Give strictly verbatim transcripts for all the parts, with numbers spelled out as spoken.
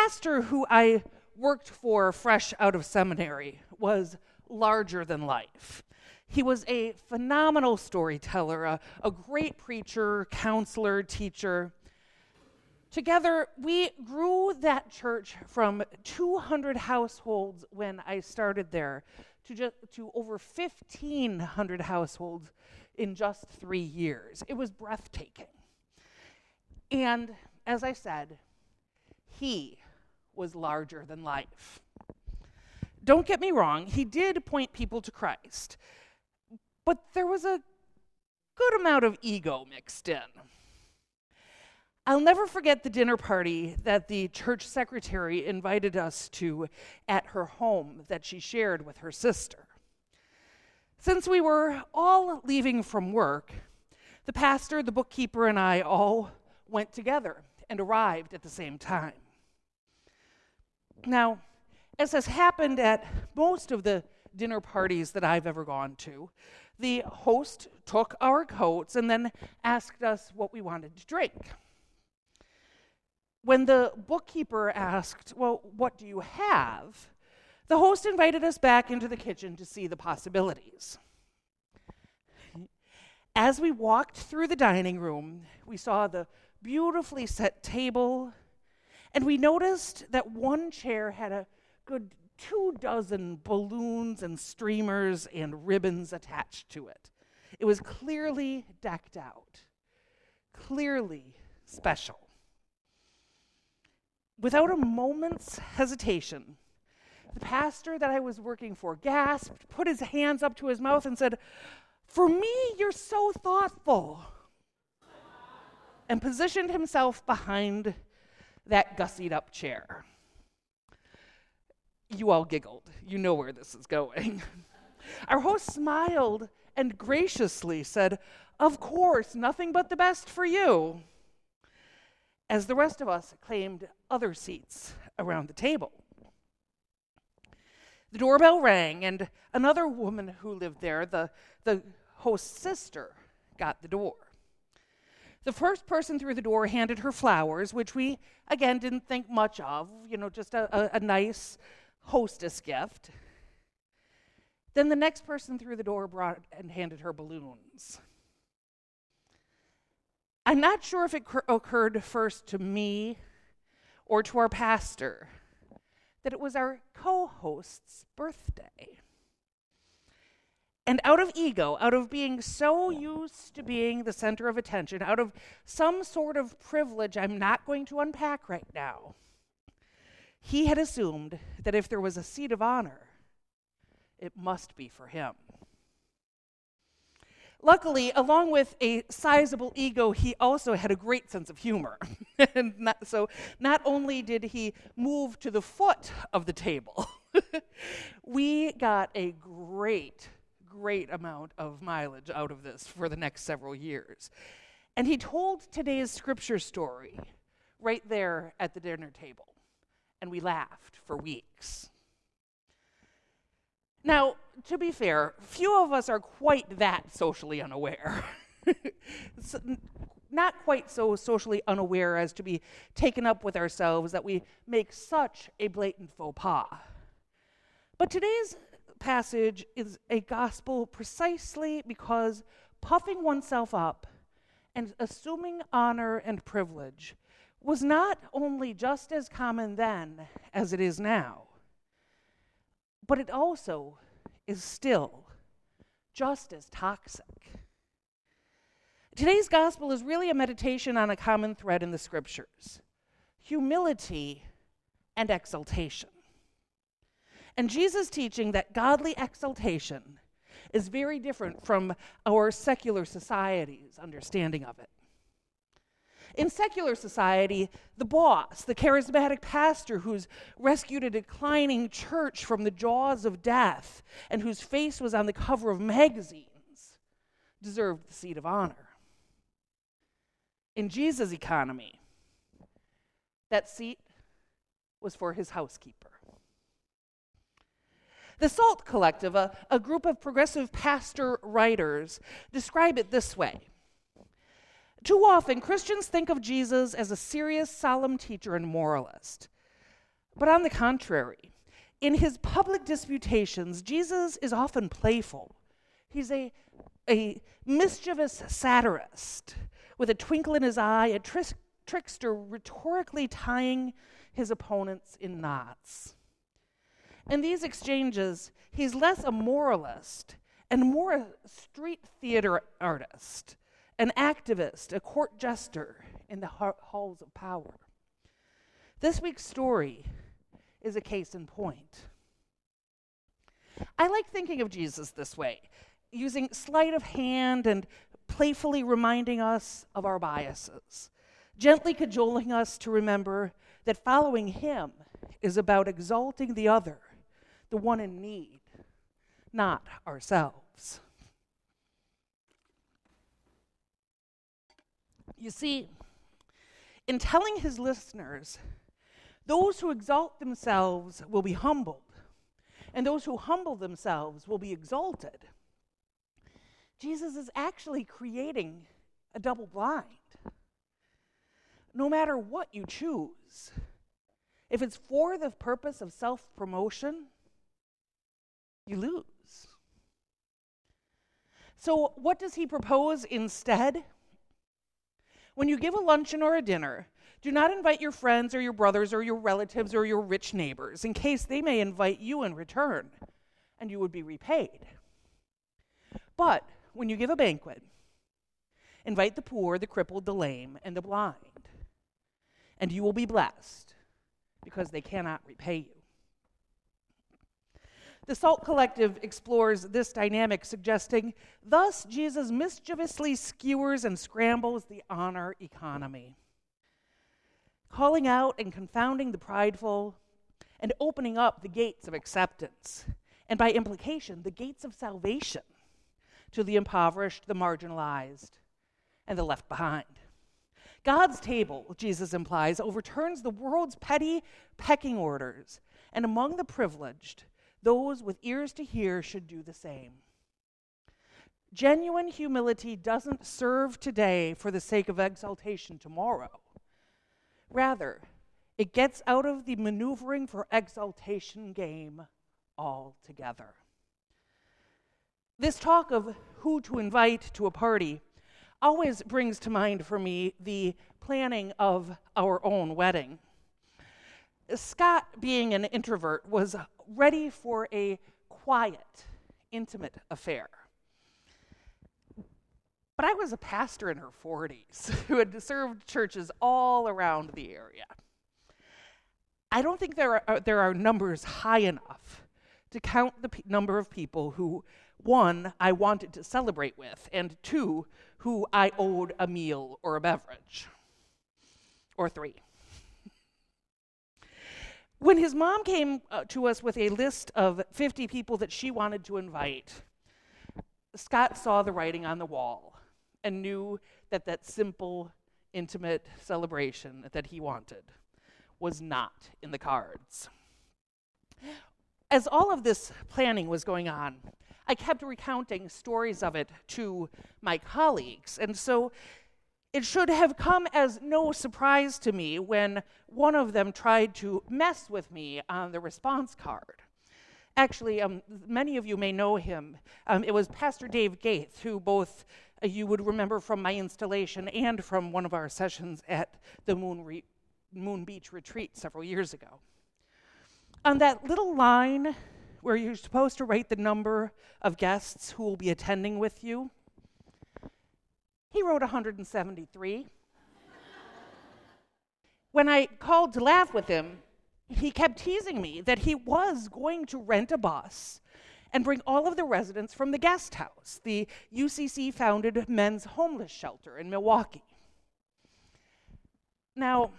pastor who I worked for fresh out of seminary was larger than life. He was a phenomenal storyteller, a, a great preacher, counselor, teacher. Together, we grew that church from two hundred households when I started there to just to over fifteen hundred households in just three years. It was breathtaking. And as I said, he was larger than life. Don't get me wrong, he did point people to Christ, but there was a good amount of ego mixed in. I'll never forget the dinner party that the church secretary invited us to at her home that she shared with her sister. Since we were all leaving from work, the pastor, the bookkeeper, and I all went together and arrived at the same time. Now, as has happened at most of the dinner parties that I've ever gone to, the host took our coats and then asked us what we wanted to drink. When the bookkeeper asked, well, what do you have? The host invited us back into the kitchen to see the possibilities. As we walked through the dining room, we saw the beautifully set table, and we noticed that one chair had a good two dozen balloons and streamers and ribbons attached to it. It was clearly decked out, clearly special. Without a moment's hesitation, the pastor that I was working for gasped, put his hands up to his mouth, and said, "For me, you're so thoughtful," and positioned himself behind that gussied up chair. You all giggled. You know where this is going. Our host smiled and graciously said, "Of course, nothing but the best for you," as the rest of us claimed other seats around the table. The doorbell rang, and another woman who lived there, the, the host's sister, got the door. The first person through the door handed her flowers, which we, again, didn't think much of, you know, just a, a, a nice hostess gift. Then the next person through the door brought and handed her balloons. I'm not sure if it cur- occurred first to me or to our pastor that it was our co-host's birthday. And out of ego, out of being so used to being the center of attention, out of some sort of privilege I'm not going to unpack right now, he had assumed that if there was a seat of honor, it must be for him. Luckily, along with a sizable ego, he also had a great sense of humor. and not, so not only did he move to the foot of the table, we got a great, great amount of mileage out of this for the next several years. And he told today's scripture story right there at the dinner table, and we laughed for weeks. Now, to be fair, few of us are quite that socially unaware. so, not quite so socially unaware as to be taken up with ourselves that we make such a blatant faux pas. But today's passage is a gospel precisely because puffing oneself up and assuming honor and privilege was not only just as common then as it is now, but it also is still just as toxic. Today's gospel is really a meditation on a common thread in the scriptures: humility and exaltation. And Jesus' teaching that godly exaltation is very different from our secular society's understanding of it. In secular society, the boss, the charismatic pastor who's rescued a declining church from the jaws of death and whose face was on the cover of magazines, deserved the seat of honor. In Jesus' economy, that seat was for his housekeeper. The SALT Collective, a, a group of progressive pastor writers, describe it this way. Too often, Christians think of Jesus as a serious, solemn teacher and moralist. But on the contrary, in his public disputations, Jesus is often playful. He's a, a mischievous satirist with a twinkle in his eye, a tris- trickster rhetorically tying his opponents in knots. In these exchanges, he's less a moralist and more a street theater artist, an activist, a court jester in the halls of power. This week's story is a case in point. I like thinking of Jesus this way, using sleight of hand and playfully reminding us of our biases, gently cajoling us to remember that following him is about exalting the other, the one in need, not ourselves. You see, in telling his listeners, those who exalt themselves will be humbled, and those who humble themselves will be exalted, Jesus is actually creating a double blind. No matter what you choose, if it's for the purpose of self-promotion, you lose. So what does he propose instead? When you give a luncheon or a dinner, do not invite your friends or your brothers or your relatives or your rich neighbors, in case they may invite you in return, and you would be repaid. But when you give a banquet, invite the poor, the crippled, the lame, and the blind, and you will be blessed, because they cannot repay you. The SALT Collective explores this dynamic, suggesting, thus Jesus mischievously skewers and scrambles the honor economy, calling out and confounding the prideful, and opening up the gates of acceptance, and by implication, the gates of salvation to the impoverished, the marginalized, and the left behind. God's table, Jesus implies, overturns the world's petty pecking orders, and among the privileged, those with ears to hear should do the same. Genuine humility doesn't serve today for the sake of exaltation tomorrow. Rather, it gets out of the maneuvering for exaltation game altogether. This talk of who to invite to a party always brings to mind for me the planning of our own wedding. Scott, being an introvert, was ready for a quiet, intimate affair. But I was a pastor in her forties who had served churches all around the area. I don't think there are, there are numbers high enough to count the p- number of people who, one, I wanted to celebrate with, and two, who I owed a meal or a beverage, or three. When his mom came uh, to us with a list of fifty people that she wanted to invite, Scott saw the writing on the wall and knew that that simple, intimate celebration that he wanted was not in the cards. As all of this planning was going on, I kept recounting stories of it to my colleagues, and so it should have come as no surprise to me when one of them tried to mess with me on the response card. Actually, um, many of you may know him. Um, it was Pastor Dave Gaith, who both uh, you would remember from my installation and from one of our sessions at the Moon, Re- Moon Beach Retreat several years ago. On that little line where you're supposed to write the number of guests who will be attending with you, he wrote one hundred seventy-three. When I called to laugh with him, he kept teasing me that he was going to rent a bus and bring all of the residents from the guest house, the U C C-founded men's homeless shelter in Milwaukee. Now,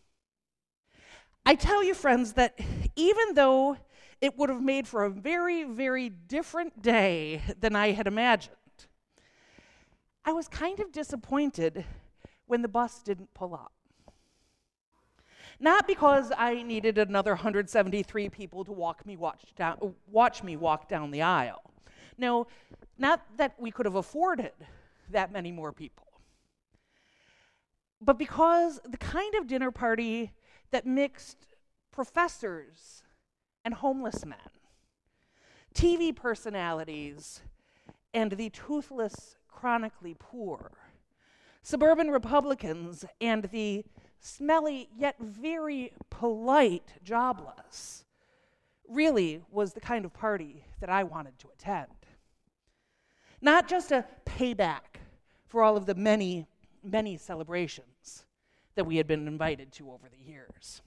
I tell you, friends, that even though it would have made for a very, very different day than I had imagined, I was kind of disappointed when the bus didn't pull up. Not because I needed another one hundred seventy-three people to walk me watch down, watch me walk down the aisle. No, not that we could have afforded that many more people. But because the kind of dinner party that mixed professors and homeless men, T V personalities and the toothless, chronically poor, suburban Republicans and the smelly yet very polite jobless, really was the kind of party that I wanted to attend. Not just a payback for all of the many, many celebrations that we had been invited to over the years.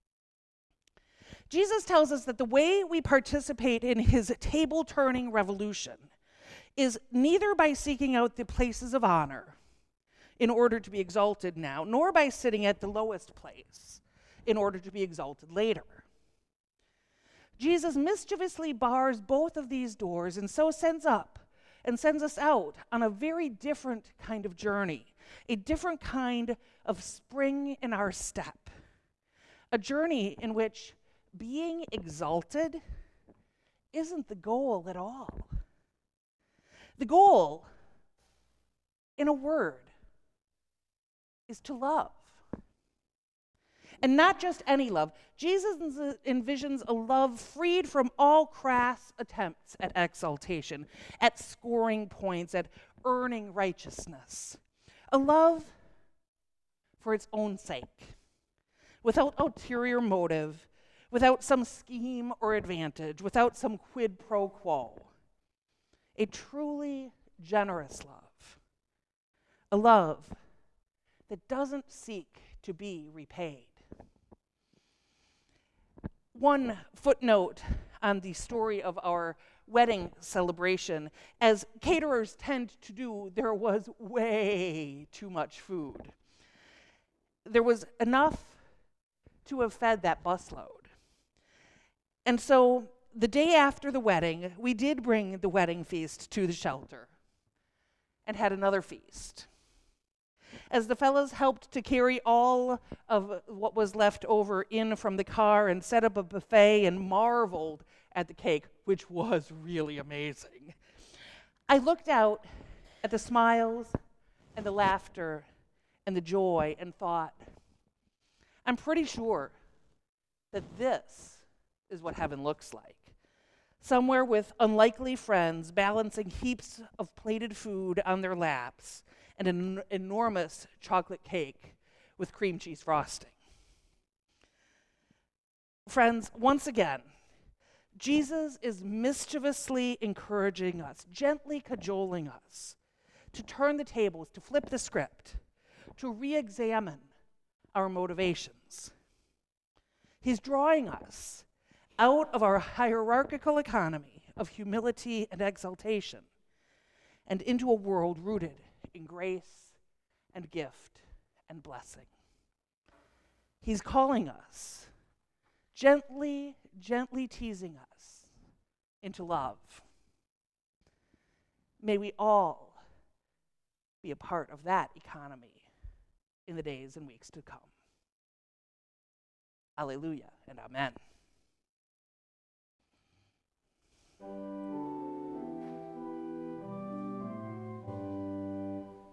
Jesus tells us that the way we participate in his table-turning revolution is neither by seeking out the places of honor in order to be exalted now, nor by sitting at the lowest place in order to be exalted later. Jesus mischievously bars both of these doors and so sends up and sends us out on a very different kind of journey, a different kind of spring in our step, a journey in which being exalted isn't the goal at all. The goal, in a word, is to love. And not just any love. Jesus envisions a love freed from all crass attempts at exaltation, at scoring points, at earning righteousness. A love for its own sake, without ulterior motive, without some scheme or advantage, without some quid pro quo. A truly generous love. A love that doesn't seek to be repaid. One footnote on the story of our wedding celebration, as caterers tend to do, there was way too much food. There was enough to have fed that busload. And so the day after the wedding, we did bring the wedding feast to the shelter and had another feast. As the fellows helped to carry all of what was left over in from the car and set up a buffet and marveled at the cake, which was really amazing, I looked out at the smiles and the laughter and the joy and thought, I'm pretty sure that this is what heaven looks like. Somewhere with unlikely friends balancing heaps of plated food on their laps and an enormous chocolate cake with cream cheese frosting. Friends, once again, Jesus is mischievously encouraging us, gently cajoling us to turn the tables, to flip the script, to re-examine our motivations. He's drawing us out of our hierarchical economy of humility and exaltation and into a world rooted in grace and gift and blessing. He's calling us, gently, gently teasing us into love. May we all be a part of that economy in the days and weeks to come. Alleluia and amen.